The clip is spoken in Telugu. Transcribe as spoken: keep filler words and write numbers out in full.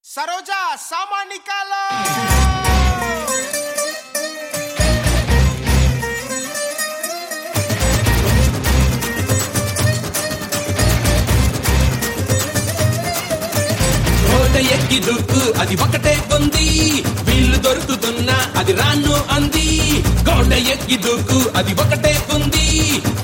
సరోజా సామానికాలో ఎక్కి దూకు అది ఒకటే ఉంది, వీళ్ళు దొరుకుతున్నా అది రాను అంది. గోడ ఎక్కి దూకు అది ఒకటే ఉంది,